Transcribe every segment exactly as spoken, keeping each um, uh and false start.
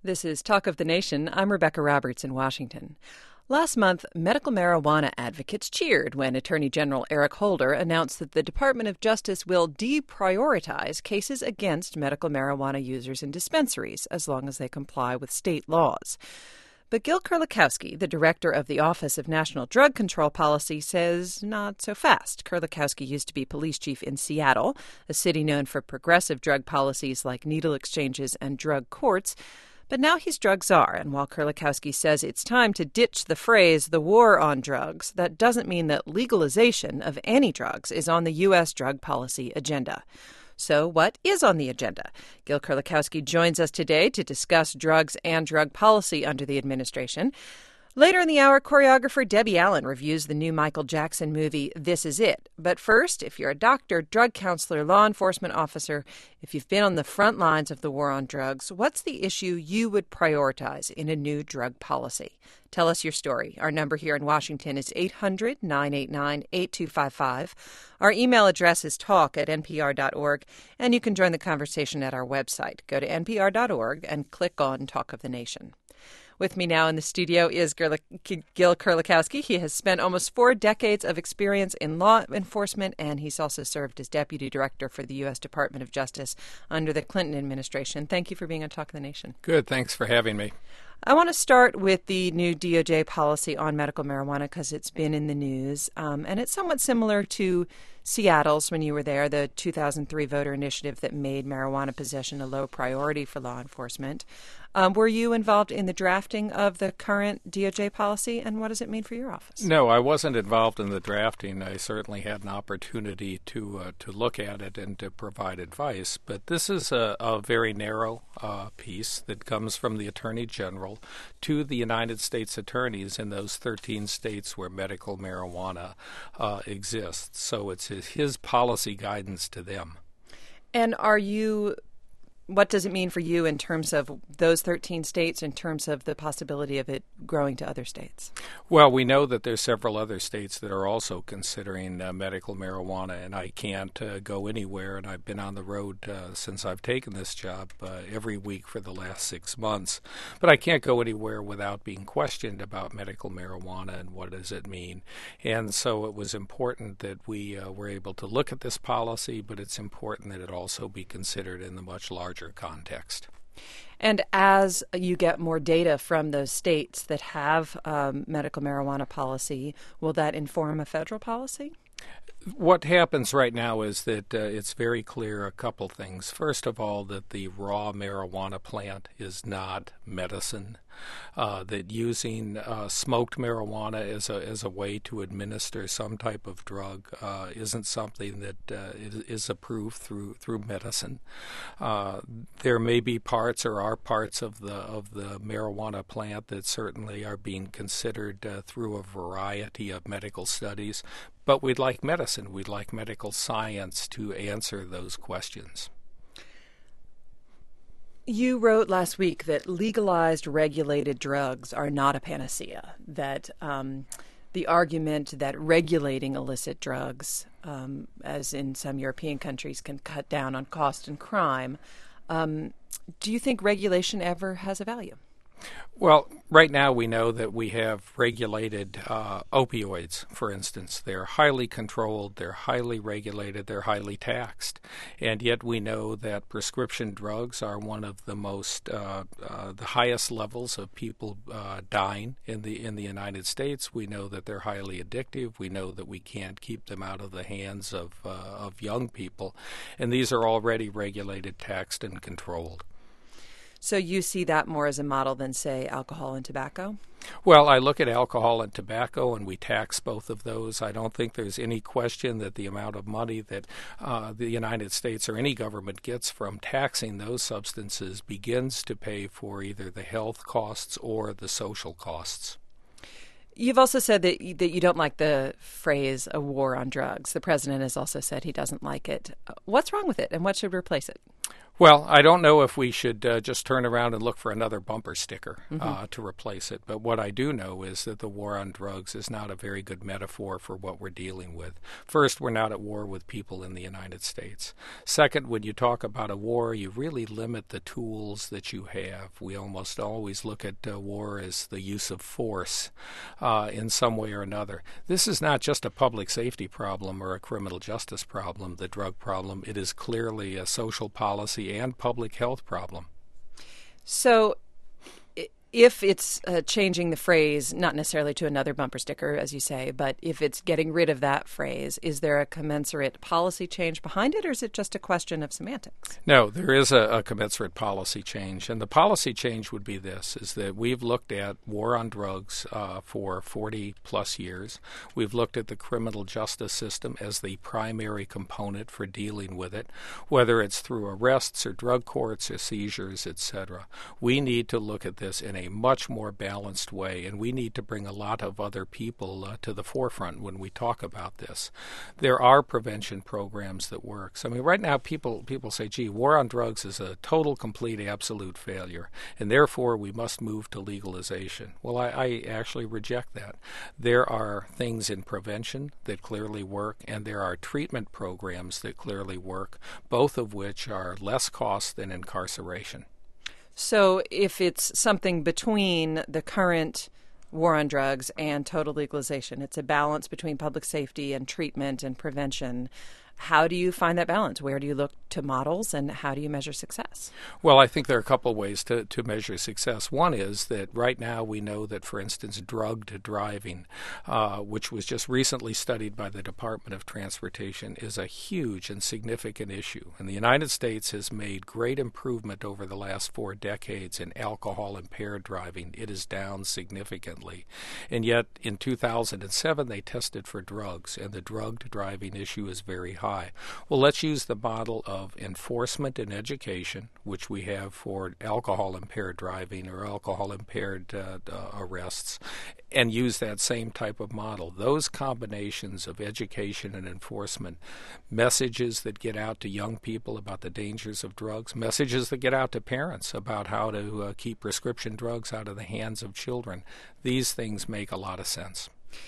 This is Talk of the Nation. I'm Rebecca Roberts in Washington. Last month, medical marijuana advocates cheered when Attorney General Eric Holder announced that the Department of Justice will deprioritize cases against medical marijuana users in dispensaries as long as they comply with state laws. But Gil Kerlikowske, the director of the Office of National Drug Control Policy, says not so fast. Kerlikowske used to be police chief in Seattle, a city known for progressive drug policies like needle exchanges and drug courts. But now he's drug czar, and while Kerlikowske says it's time to ditch the phrase the war on drugs, that doesn't mean that legalization of any drugs is on the U S drug policy agenda. So what is on the agenda? Gil Kerlikowske joins us today to discuss drugs and drug policy under the administration. Later in the hour, choreographer Debbie Allen reviews the new Michael Jackson movie, This Is It. But first, if you're a doctor, drug counselor, law enforcement officer, if you've been on the front lines of the war on drugs, what's the issue you would prioritize in a new drug policy? Tell us your story. Our number here in Washington is eight hundred, nine eight nine, eight two five five. Our email address is talk at n p r dot org, and you can join the conversation at our website. Go to n p r dot org and click on Talk of the Nation. With me now in the studio is Gil Kerlikowske. He has spent almost four decades of experience in law enforcement, and he's also served as deputy director for the U S Department of Justice under the Clinton administration. Thank you for being on Talk of the Nation. Good. Thanks for having me. I want to start with the new D O J policy on medical marijuana because it's been in the news, um, and it's somewhat similar to Seattle's when you were there, the two thousand three voter initiative that made marijuana possession a low priority for law enforcement. Um, were you involved in the drafting of the current D O J policy, and what does it mean for your office? No, I wasn't involved in the drafting. I certainly had an opportunity to uh, to look at it and to provide advice, but this is a, a very narrow uh, piece that comes from the Attorney General to the United States attorneys in those thirteen states where medical marijuana uh, exists. So it's his, his policy guidance to them. And are you... What does it mean for you in terms of those thirteen states, in terms of the possibility of it growing to other states? Well, we know that there's several other states that are also considering uh, medical marijuana, and I can't uh, go anywhere, and I've been on the road uh, since I've taken this job uh, every week for the last six months. But I can't go anywhere without being questioned about medical marijuana and what does it mean. And so it was important that we uh, were able to look at this policy, but it's important that it also be considered in the much larger context. And as you get more data from those states that have um, medical marijuana policy, will that inform a federal policy? What happens right now is that uh, it's very clear a couple things. First of all, that the raw marijuana plant is not medicine. Uh, that using uh, smoked marijuana as a as a way to administer some type of drug uh, isn't something that uh, is, is approved through through medicine. Uh, there may be parts or are parts of the of the marijuana plant that certainly are being considered uh, through a variety of medical studies, but we'd like medicine, we'd like medical science to answer those questions. You wrote last week that legalized, regulated drugs are not a panacea, that um, the argument that regulating illicit drugs, um, as in some European countries, can cut down on cost and crime. Um, do you think regulation ever has a value? Well, right now we know that we have regulated uh, opioids, for instance. They're highly controlled, they're highly regulated, they're highly taxed. And yet we know that prescription drugs are one of the most, uh, uh, the highest levels of people uh, dying in the in the United States. We know that they're highly addictive. We know that we can't keep them out of the hands of, uh, of young people. And these are already regulated, taxed, and controlled. So you see that more as a model than, say, alcohol and tobacco? Well, I look at alcohol and tobacco, and we tax both of those. I don't think there's any question that the amount of money that uh, the United States or any government gets from taxing those substances begins to pay for either the health costs or the social costs. You've also said that you, that you don't like the phrase "a war on drugs." The president has also said he doesn't like it. What's wrong with it, and what should replace it? Well, I don't know if we should uh, just turn around and look for another bumper sticker Mm-hmm. uh, to replace it. But what I do know is that the war on drugs is not a very good metaphor for what we're dealing with. First, we're not at war with people in the United States. Second, when you talk about a war, you really limit the tools that you have. We almost always look at uh, war as the use of force uh, in some way or another. This is not just a public safety problem or a criminal justice problem, the drug problem. It is clearly a social policy and public health problem. So if it's uh, changing the phrase, not necessarily to another bumper sticker, as you say, but if it's getting rid of that phrase, is there a commensurate policy change behind it, or is it just a question of semantics? No, there is a, a commensurate policy change. And the policy change would be this, is that we've looked at war on drugs uh, for forty plus years. We've looked at the criminal justice system as the primary component for dealing with it, whether it's through arrests or drug courts or seizures, et cetera. We need to look at this in a a much more balanced way, and we need to bring a lot of other people uh, to the forefront when we talk about this. There are prevention programs that work. So, I mean, right now people people say, gee, war on drugs is a total, complete, absolute failure, and therefore we must move to legalization. Well, I, I actually reject that. There are things in prevention that clearly work, and there are treatment programs that clearly work, both of which are less cost than incarceration. So if it's something between the current war on drugs and total legalization, it's a balance between public safety and treatment and prevention. How do you find that balance? Where do you look to models, and how do you measure success? Well, I think there are a couple ways to, to measure success. One is that right now we know that, for instance, drugged driving, uh, which was just recently studied by the Department of Transportation, is a huge and significant issue. And the United States has made great improvement over the last four decades in alcohol-impaired driving. It is down significantly. And yet, in two thousand seven, they tested for drugs, and the drugged driving issue is very high. Well, let's use the model of enforcement and education, which we have for alcohol-impaired driving or alcohol-impaired uh, uh, arrests, and use that same type of model. Those combinations of education and enforcement, messages that get out to young people about the dangers of drugs, messages that get out to parents about how to uh, keep prescription drugs out of the hands of children, these things make a lot of sense.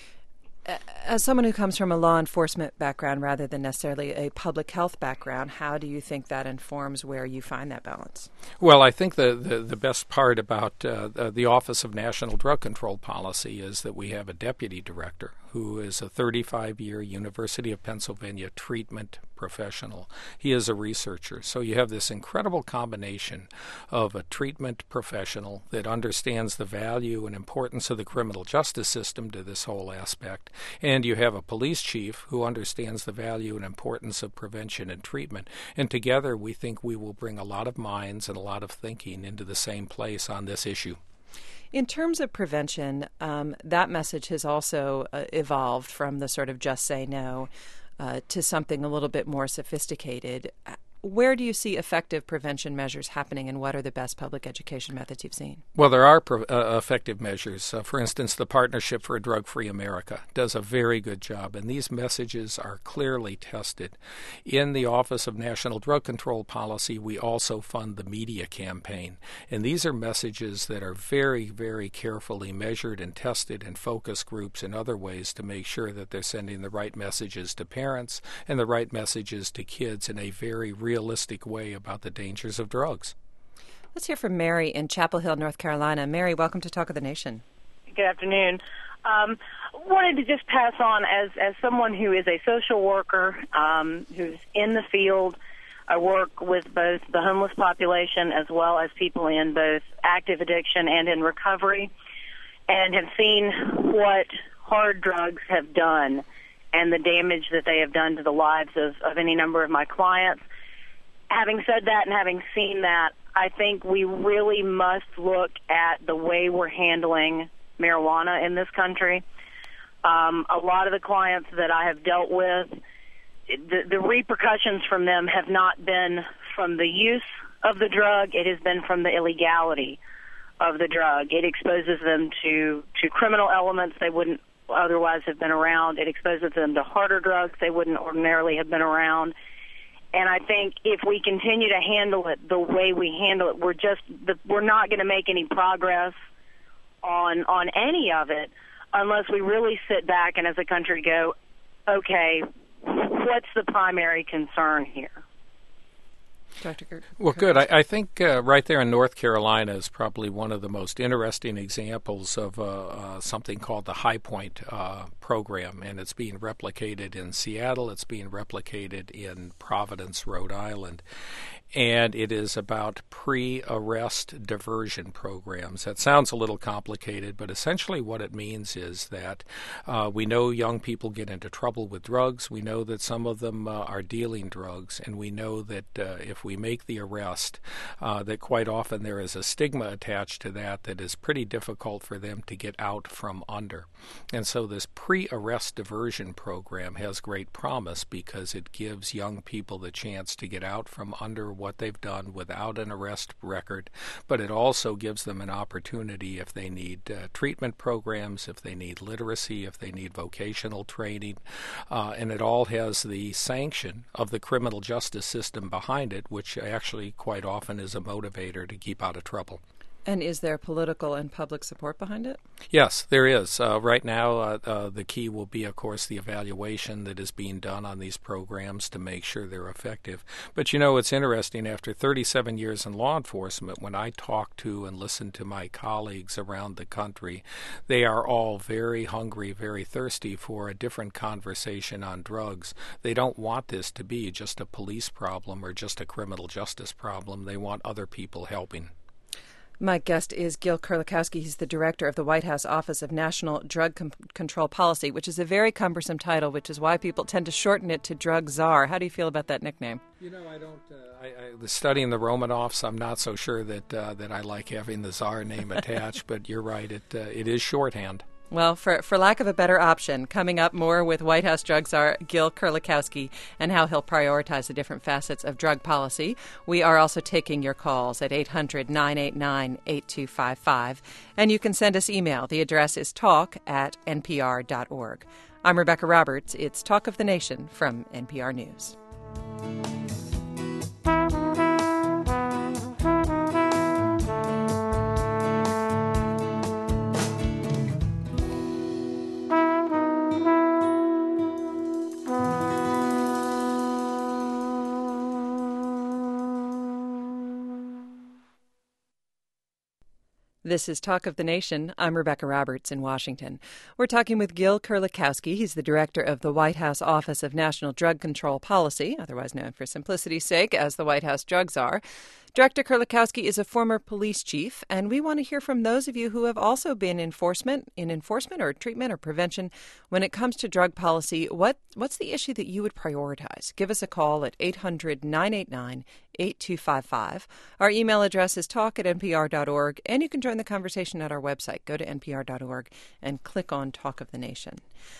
As someone who comes from a law enforcement background rather than necessarily a public health background, how do you think that informs where you find that balance? Well, I think the, the, the best part about uh, the, the Office of National Drug Control Policy is that we have a deputy director who is a thirty-five-year University of Pennsylvania treatment professional. He is a researcher. So you have this incredible combination of a treatment professional that understands the value and importance of the criminal justice system to this whole aspect, and you have a police chief who understands the value and importance of prevention and treatment. And together we think we will bring a lot of minds and a lot of thinking into the same place on this issue. In terms of prevention, um, that message has also uh, evolved from the sort of just say no uh, to something a little bit more sophisticated. Where do you see effective prevention measures happening, and what are the best public education methods you've seen? Well, there are pro- uh, effective measures. Uh, for instance, the Partnership for a Drug-Free America does a very good job, and these messages are clearly tested. In the Office of National Drug Control Policy, we also fund the media campaign, and these are messages that are very, very carefully measured and tested in focus groups and other ways to make sure that they're sending the right messages to parents and the right messages to kids in a very real realistic way about the dangers of drugs. Let's hear from Mary in Chapel Hill, North Carolina. Mary, welcome to Talk of the Nation. Good afternoon. Um, wanted to just pass on as, as someone who is a social worker, um, who's in the field. I work with both the homeless population as well as people in both active addiction and in recovery, and have seen what hard drugs have done and the damage that they have done to the lives of, of any number of my clients. Having said that and having seen that, I think we really must look at the way we're handling marijuana in this country. Um, a lot of the clients that I have dealt with, the, the repercussions from them have not been from the use of the drug. It has been from the illegality of the drug. It exposes them to, to criminal elements they wouldn't otherwise have been around. It exposes them to harder drugs they wouldn't ordinarily have been around. And I think if we continue to handle it the way we handle it, we're just the, we're not going to make any progress on on any of it unless we really sit back and as a country go, okay, what's the primary concern here? Doctor Ger- Well, good. I, I think uh, right there in North Carolina is probably one of the most interesting examples of uh, uh, something called the High Point uh, program, and it's being replicated in Seattle. It's being replicated in Providence, Rhode Island. And it is about pre-arrest diversion programs. That sounds a little complicated, but essentially what it means is that uh, we know young people get into trouble with drugs. We know that some of them uh, are dealing drugs, and we know that uh, if we make the arrest, uh, that quite often there is a stigma attached to that that is pretty difficult for them to get out from under. And so this pre-arrest diversion program has great promise because it gives young people the chance to get out from under what they've done without an arrest record, but it also gives them an opportunity if they need uh, treatment programs, if they need literacy, if they need vocational training, uh, and it all has the sanction of the criminal justice system behind it, which actually quite often is a motivator to keep out of trouble. And is there political and public support behind it? Yes, there is. Uh, right now, uh, uh, the key will be, of course, the evaluation that is being done on these programs to make sure they're effective. But, you know, it's interesting. After thirty-seven years in law enforcement, when I talk to and listen to my colleagues around the country, they are all very hungry, very thirsty for a different conversation on drugs. They don't want this to be just a police problem or just a criminal justice problem. They want other people helping. My guest is Gil Kerlikowske. He's the director of the White House Office of National Drug Com- Control Policy, which is a very cumbersome title, which is why people tend to shorten it to drug czar. How do you feel about that nickname? You know, I don't. Uh, I, I, studying the Romanovs, I'm not so sure that uh, that I like having the czar name attached. But you're right; it uh, it is shorthand. Well, for for lack of a better option, coming up more with White House drug czar Gil Kerlikowske and how he'll prioritize the different facets of drug policy. We are also taking your calls at eight hundred, nine eight nine, eight two five five, and you can send us email. The address is talk at n p r dot org. I'm Rebecca Roberts. It's Talk of the Nation from N P R News. This is Talk of the Nation. I'm Rebecca Roberts in Washington. We're talking with Gil Kerlikowske. He's the director of the White House Office of National Drug Control Policy, otherwise known for simplicity's sake as the White House drug czar. Director Kerlikowske is a former police chief, and we want to hear from those of you who have also been enforcement, in enforcement or treatment or prevention when it comes to drug policy. What What's the issue that you would prioritize? Give us a call at eight hundred, nine eight nine, eight two five five. Our email address is talk at n p r dot org, and you can join the conversation at our website. Go to n p r dot org and click on Talk of the Nation.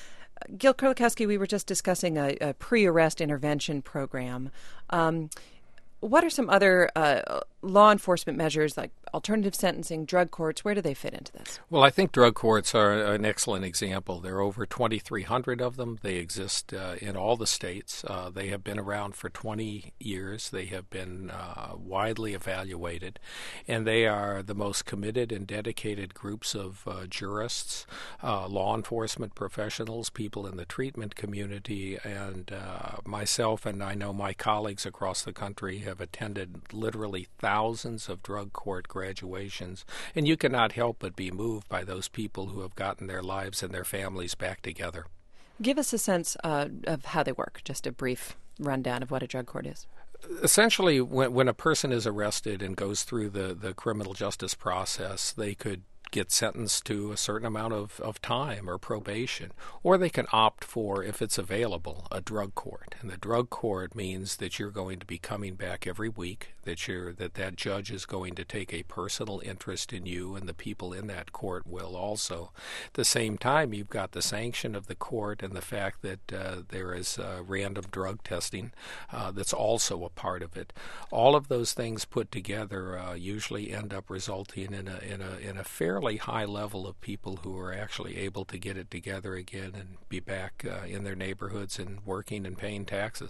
Gil Kerlikowske, we were just discussing a, a pre-arrest intervention program. Um, What are some other uh, law enforcement measures like alternative sentencing, drug courts? Where do they fit into this? Well, I think drug courts are an excellent example. There are over twenty-three hundred of them. They exist uh, in all the states. Uh, they have been around for twenty years. They have been uh, widely evaluated, and they are the most committed and dedicated groups of uh, jurists, uh, law enforcement professionals, people in the treatment community, and uh, myself and I know my colleagues across the country have attended literally thousands of drug court graduations, and you cannot help but be moved by those people who have gotten their lives and their families back together. Give us a sense uh, of how they work, just a brief rundown of what a drug court is. Essentially, when, when a person is arrested and goes through the, the criminal justice process, they could get sentenced to a certain amount of, of time or probation, or they can opt for, if it's available, a drug court. And the drug court means that you're going to be coming back every week, that you're that that judge is going to take a personal interest in you, and the people in that court will also. At the same time, you've got the sanction of the court and the fact that uh, there is uh, random drug testing uh, that's also a part of it. All of those things put together uh, usually end up resulting in a in a in a fairly high level of people who are actually able to get it together again and be back uh, in their neighborhoods and working and paying taxes.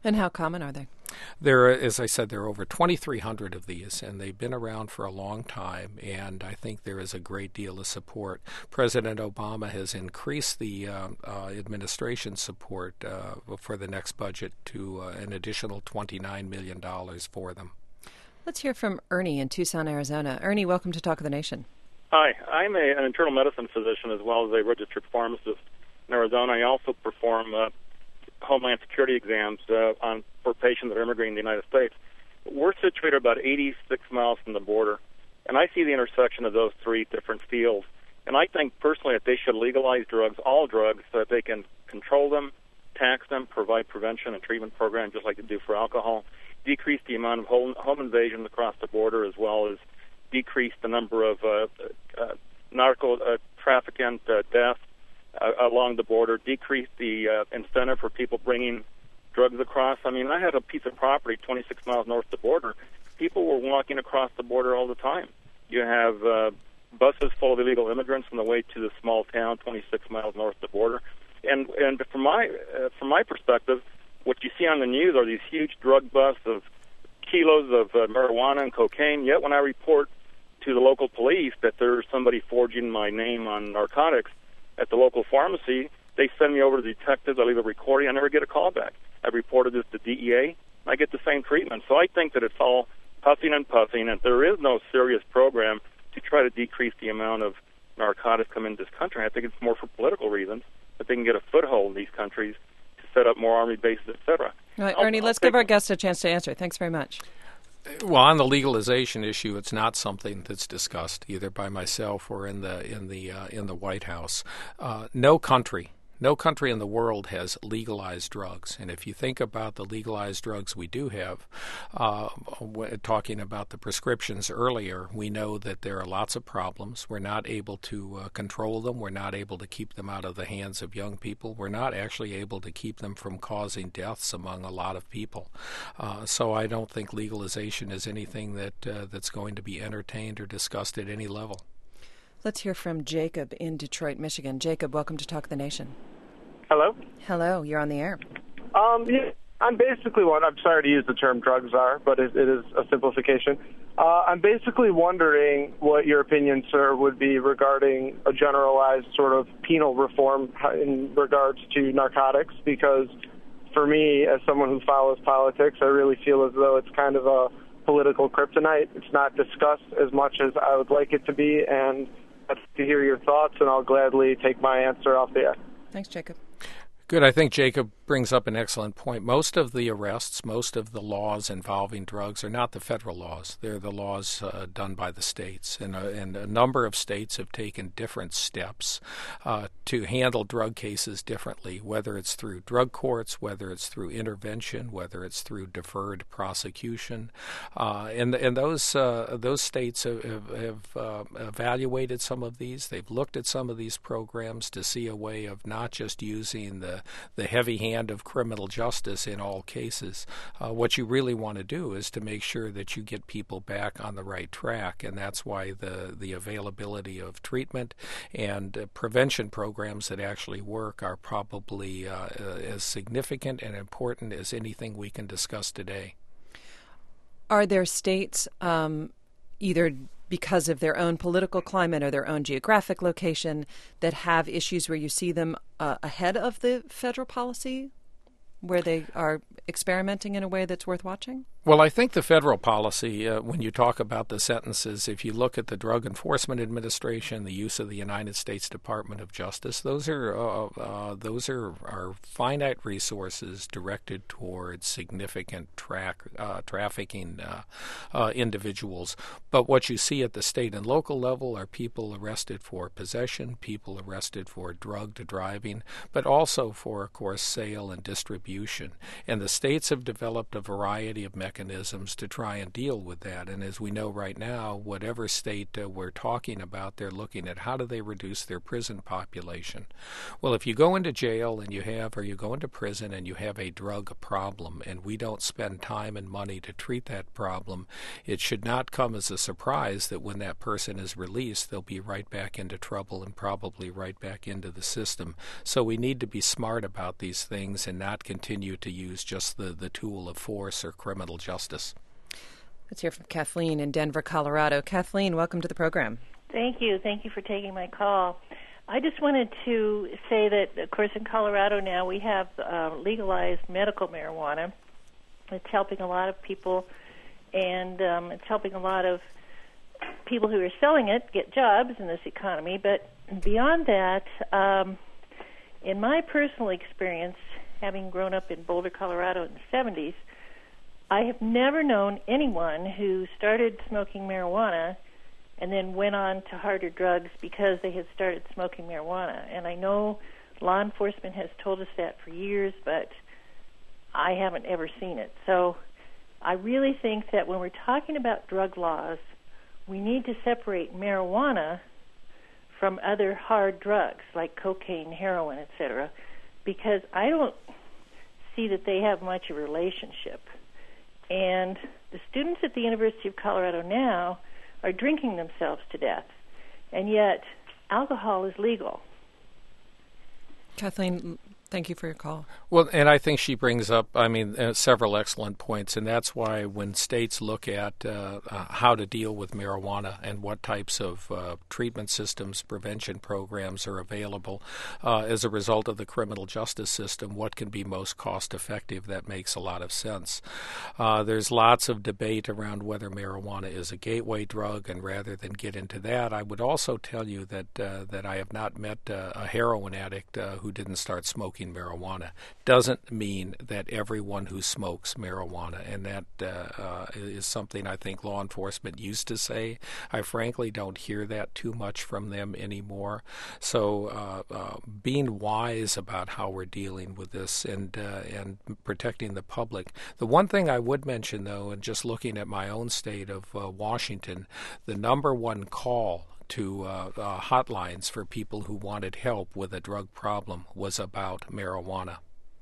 And how common are they? There, as I said, there are over twenty-three hundred of these, and they've been around for a long time, and I think there is a great deal of support. President Obama has increased the uh, uh, administration's support uh, for the next budget to uh, an additional twenty-nine million dollars for them. Let's hear from Ernie in Tucson, Arizona. Ernie, welcome to Talk of the Nation. Hi, I'm a, an internal medicine physician as well as a registered pharmacist in Arizona. I also perform uh, Homeland Security exams uh, on for patients that are immigrating to the United States. We're situated about eighty-six miles from the border, and I see the intersection of those three different fields. And I think personally that they should legalize drugs, all drugs, so that they can control them, tax them, provide prevention and treatment programs just like they do for alcohol, decrease the amount of home, home invasions across the border, as well as decrease the number of uh, uh, narco uh, trafficking uh, deaths uh, along the border, decrease the uh, incentive for people bringing drugs across. I mean, I had a piece of property twenty-six miles north of the border. People were walking across the border all the time. You have uh, buses full of illegal immigrants on the way to the small town twenty-six miles north of the border. And and from my uh, from my perspective, what you see on the news are these huge drug busts of kilos of uh, marijuana and cocaine. Yet when I report to the local police that there's somebody forging my name on narcotics at the local pharmacy, they send me over to the detectives. I leave a recording. I never get a call back. I reported this to D E A. I get the same treatment. So I think that it's all puffing and puffing, and there is no serious program to try to decrease the amount of narcotics coming into this country. I think it's more for political reasons, that they can get a foothold in these countries to set up more army bases, et cetera. All right, Ernie, I'll, let's I'll give our guests a chance to answer. Thanks very much. Well, on the legalization issue, it's not something that's discussed either by myself or in the in the uh, in the White House. Uh, no country. No country in the world has legalized drugs. And if you think about the legalized drugs we do have, uh, talking about the prescriptions earlier, we know that there are lots of problems. We're not able to uh, control them. We're not able to keep them out of the hands of young people. We're not actually able to keep them from causing deaths among a lot of people. Uh, so I don't think legalization is anything that uh, that's going to be entertained or discussed at any level. Let's hear from Jacob in Detroit, Michigan. Jacob, welcome to Talk of the Nation. Hello? Hello, you're on the air. Um, yeah, I'm basically one, I'm sorry to use the term drug czar, but it, it is a simplification. Uh, I'm basically wondering what your opinion, sir, would be regarding a generalized sort of penal reform in regards to narcotics, because for me, as someone who follows politics, I really feel as though it's kind of a political kryptonite. It's not discussed as much as I would like it to be, and I'd like to hear your thoughts, and I'll gladly take my answer off the air. Thanks, Jacob. Good. I think Jacob brings up an excellent point. Most of the arrests, most of the laws involving drugs are not the federal laws. They're the laws uh, done by the states. And, uh, and a number of states have taken different steps uh, to handle drug cases differently, whether it's through drug courts, whether it's through intervention, whether it's through deferred prosecution. Uh, and and those uh, those states have, have, have uh, evaluated some of these. They've looked at some of these programs to see a way of not just using the the heavy hand of criminal justice in all cases. Uh, what you really want to do is to make sure that you get people back on the right track, and that's why the, the availability of treatment and uh, prevention programs that actually work are probably uh, uh, as significant and important as anything we can discuss today. Are there states, um, either because of their own political climate or their own geographic location, that have issues where you see them uh, ahead of the federal policy, where they are experimenting in a way that's worth watching? Well, I think the federal policy, uh, when you talk about the sentences, if you look at the Drug Enforcement Administration, the use of the United States Department of Justice, those are uh, uh, those are, are finite resources directed towards significant track, uh, trafficking uh, uh, individuals. But what you see at the state and local level are people arrested for possession, people arrested for drugged driving, but also for, of course, sale and distribution. And the states have developed a variety of mechanisms mechanisms to try and deal with that. And as we know right now, whatever state uh, we're talking about, they're looking at how do they reduce their prison population. Well, if you go into jail and you have, or you go into prison and you have a drug problem, and we don't spend time and money to treat that problem, it should not come as a surprise that when that person is released, they'll be right back into trouble and probably right back into the system. So we need to be smart about these things and not continue to use just the, the tool of force or criminal justice. Let's hear from Kathleen in Denver, Colorado. Kathleen, welcome to the program. Thank you. Thank you for taking my call. I just wanted to say that, of course, in Colorado now we have uh, legalized medical marijuana. It's helping a lot of people, and um, it's helping a lot of people who are selling it get jobs in this economy. But beyond that, um, in my personal experience, having grown up in Boulder, Colorado in the seventies, I have never known anyone who started smoking marijuana and then went on to harder drugs because they had started smoking marijuana. And I know law enforcement has told us that for years, but I haven't ever seen it. So I really think that when we're talking about drug laws, we need to separate marijuana from other hard drugs like cocaine, heroin, et cetera, because I don't see that they have much of a relationship. And the students at the University of Colorado now are drinking themselves to death, and yet alcohol is legal. Kathleen, thank you for your call. Well, and I think she brings up, I mean, uh, several excellent points, and that's why when states look at uh, uh, how to deal with marijuana and what types of uh, treatment systems, prevention programs are available uh, as a result of the criminal justice system, what can be most cost-effective, that makes a lot of sense. Uh, there's lots of debate around whether marijuana is a gateway drug, and rather than get into that, I would also tell you that, uh, that I have not met uh, a heroin addict uh, who didn't start smoking marijuana. Doesn't mean that everyone who smokes marijuana, and that uh, uh, is something I think law enforcement used to say. I frankly don't hear that too much from them anymore. So uh, uh, being wise about how we're dealing with this and uh, and protecting the public. The one thing I would mention, though, and just looking at my own state of uh, Washington, the number one call to uh, uh, hotlines for people who wanted help with a drug problem was about marijuana.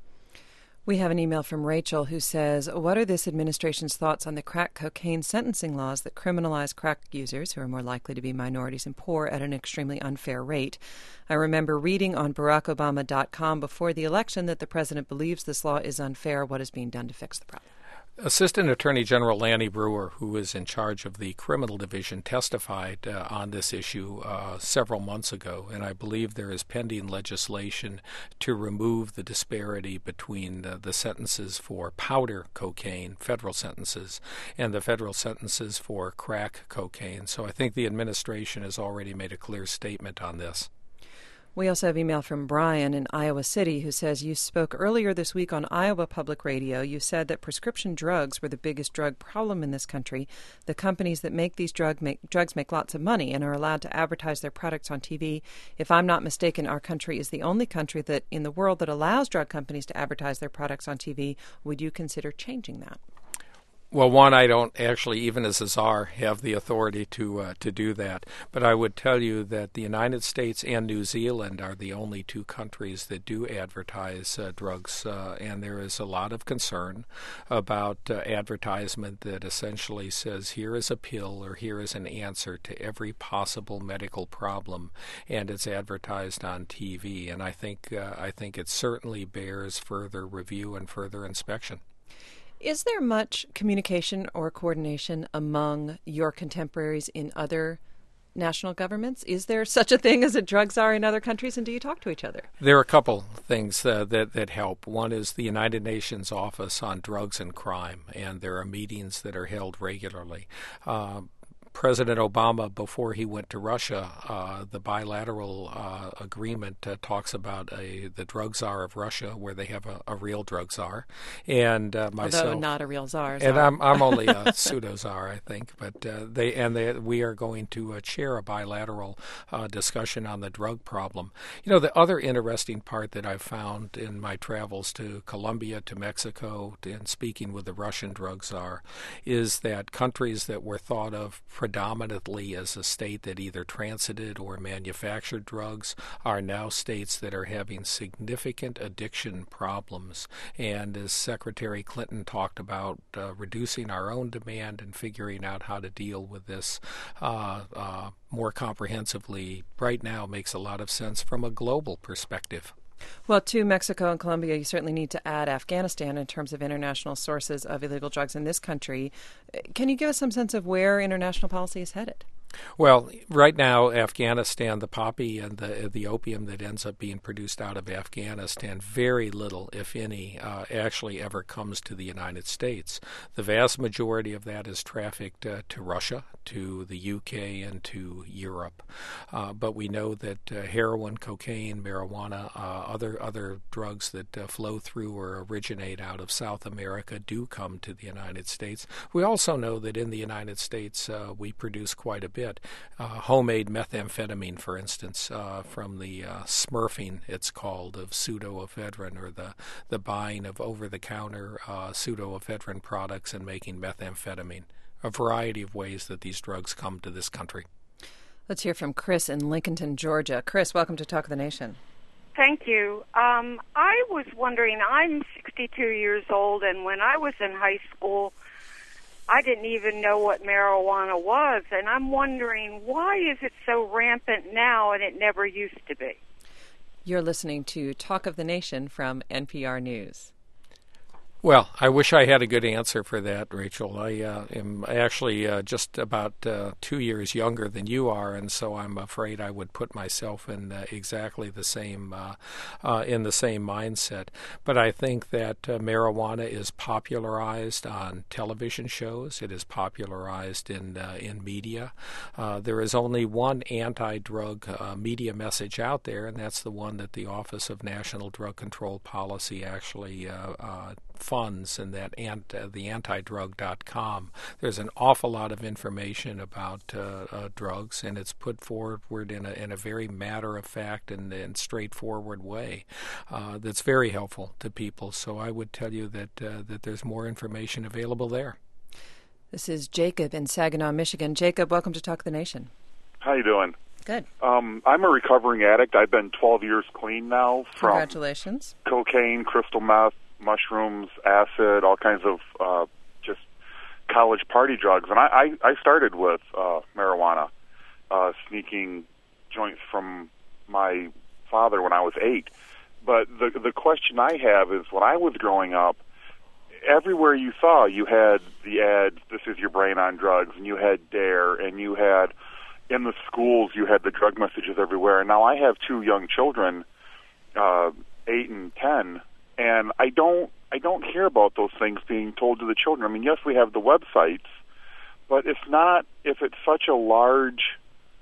We have an email from Rachel who says, what are this administration's thoughts on the crack cocaine sentencing laws that criminalize crack users, who are more likely to be minorities and poor, at an extremely unfair rate? I remember reading on Barack Obama dot com before the election that the president believes this law is unfair. What is being done to fix the problem? Assistant Attorney General Lanny Brewer, who is in charge of the criminal division, testified uh, on this issue uh, several months ago, and I believe there is pending legislation to remove the disparity between uh, the sentences for powder cocaine, federal sentences, and the federal sentences for crack cocaine. So I think the administration has already made a clear statement on this. We also have email from Brian in Iowa City who says, you spoke earlier this week on Iowa Public Radio. You said that prescription drugs were the biggest drug problem in this country. The companies that make these drug make, drugs make lots of money and are allowed to advertise their products on T V. If I'm not mistaken, our country is the only country that in the world that allows drug companies to advertise their products on T V. Would you consider changing that? Well, one, I don't actually, even as a czar, have the authority to uh, to do that. But I would tell you that the United States and New Zealand are the only two countries that do advertise uh, drugs, uh, and there is a lot of concern about uh, advertisement that essentially says, here is a pill or here is an answer to every possible medical problem, and it's advertised on T V. And I think uh, I think it certainly bears further review and further inspection. Is there much communication or coordination among your contemporaries in other national governments? Is there such a thing as a drug czar in other countries, and do you talk to each other? There are a couple things uh, that, that help. One is the United Nations Office on Drugs and Crime, and there are meetings that are held regularly. Uh, President Obama, before he went to Russia, uh, the bilateral uh, agreement uh, talks about a, the drug czar of Russia, where they have a, a real drug czar, and uh, myself, although not a real czar. And I'm I'm only a pseudo czar, I think, but uh, they and they, we are going to uh, chair a bilateral uh, discussion on the drug problem. You know, the other interesting part that I've found in my travels to Colombia, to Mexico, and speaking with the Russian drug czar, is that countries that were thought of predominantly as a state that either transited or manufactured drugs are now states that are having significant addiction problems. And as Secretary Clinton talked about, uh, reducing our own demand and figuring out how to deal with this uh, uh, more comprehensively right now makes a lot of sense from a global perspective. Well, to Mexico and Colombia, you certainly need to add Afghanistan in terms of international sources of illegal drugs in this country. Can you give us some sense of where international policy is headed? Well, right now, Afghanistan, the poppy and the the opium that ends up being produced out of Afghanistan, very little, if any, uh, actually ever comes to the United States. The vast majority of that is trafficked uh, to Russia, to the U K, and to Europe. Uh, but we know that uh, heroin, cocaine, marijuana, uh, other other drugs that uh, flow through or originate out of South America do come to the United States. We also know that in the United States uh, we produce quite a bit. Uh, homemade methamphetamine, for instance, uh, from the uh, smurfing, it's called, of pseudoephedrine, or the, the buying of over-the-counter uh, pseudoephedrine products and making methamphetamine. A variety of ways that these drugs come to this country. Let's hear from Chris in Lincolnton, Georgia. Chris, welcome to Talk of the Nation. Thank you. Um, I was wondering, I'm sixty-two years old, and when I was in high school, I didn't even know what marijuana was, and I'm wondering, why is it so rampant now and it never used to be? You're listening to Talk of the Nation from N P R News. Well, I wish I had a good answer for that, Rachel. I uh, am actually uh, just about uh, two years younger than you are, and so I'm afraid I would put myself in uh, exactly the same uh, uh, in the same mindset. But I think that uh, marijuana is popularized on television shows. It is popularized in uh, in media. Uh, there is only one anti-drug uh, media message out there, and that's the one that the Office of National Drug Control Policy actually uh, uh, funds, and that ant, uh, the antidrug dot com. There's an awful lot of information about uh, uh, drugs, and it's put forward in a, in a very matter-of-fact and, and straightforward way uh, that's very helpful to people. So I would tell you that uh, that there's more information available there. This is Jacob in Saginaw, Michigan. Jacob, welcome to Talk of the Nation. How you doing? Good. Um, I'm a recovering addict. I've been twelve years clean now from Congratulations. Cocaine, crystal meth, mushrooms, acid, all kinds of uh, just college party drugs. And I, I, I started with uh, marijuana, uh, sneaking joints from my father when I was eight. But the the question I have is, when I was growing up, everywhere you saw, you had the ads, "This is your brain on drugs," and you had DARE, and you had, in the schools, you had the drug messages everywhere. And now I have two young children, uh, eight and ten, and I don't I don't hear about those things being told to the children. I mean, yes, we have the websites, but if not, if it's such a large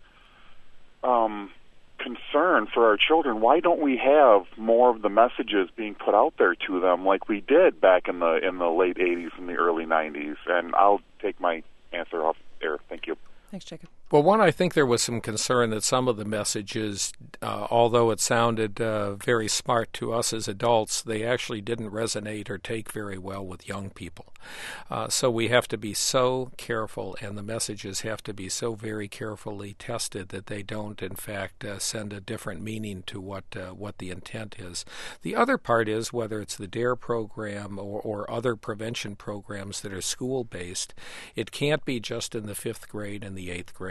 um, concern for our children, why don't we have more of the messages being put out there to them like we did back in the in the late eighties and the early nineties? And I'll take my answer off there. Thank you. Thanks, Jacob. Well, one, I think there was some concern that some of the messages, uh, although it sounded uh, very smart to us as adults, they actually didn't resonate or take very well with young people. Uh, so we have to be so careful, and the messages have to be so very carefully tested that they don't, in fact, uh, send a different meaning to what uh, what the intent is. The other part is, whether it's the DARE program or, or other prevention programs that are school-based, it can't be just in the fifth grade and the eighth grade.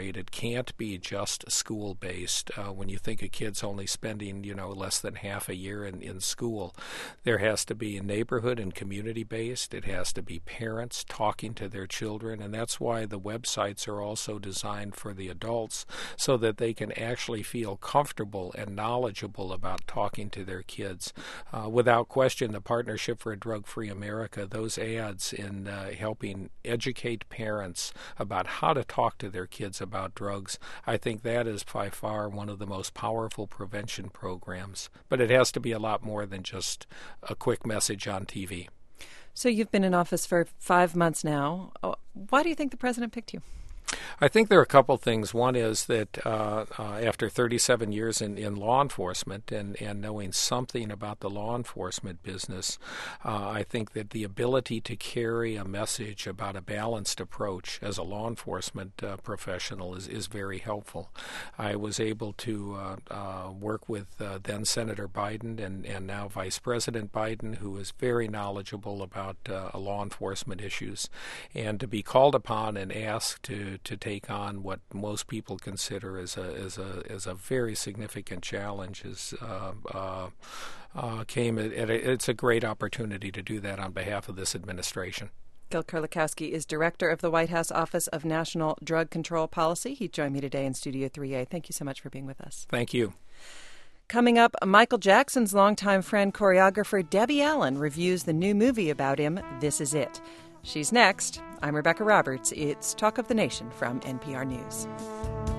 integrated, can't be just school-based. Uh, when you think of kids only spending, you know, less than half a year in, in school, there has to be neighborhood and community-based. It has to be parents talking to their children, and that's why the websites are also designed for the adults so that they can actually feel comfortable and knowledgeable about talking to their kids. Uh, without question, the Partnership for a Drug-Free America, those ads in uh, helping educate parents about how to talk to their kids about drugs, I think that is by far one of the most powerful prevention programs. But it has to be a lot more than just a quick message on T V. So you've been in office for five months now. Why do you think the president picked you? I think there are a couple things. One is that uh, uh, after thirty-seven years in, in law enforcement and, and knowing something about the law enforcement business, uh, I think that the ability to carry a message about a balanced approach as a law enforcement uh, professional is, is very helpful. I was able to uh, uh, work with uh, then Senator Biden and, and now Vice President Biden, who is very knowledgeable about uh, law enforcement issues, and to be called upon and asked to to take on what most people consider as a as a as a very significant challenge is uh, uh, uh, came at, at a, it's a great opportunity to do that on behalf of this administration. Gil Kerlikowske is director of the White House Office of National Drug Control Policy. He joined me today in Studio three A. Thank you so much for being with us. Thank you. Coming up, Michael Jackson's longtime friend choreographer Debbie Allen reviews the new movie about him, This Is It. She's next. I'm Rebecca Roberts. It's Talk of the Nation from N P R News.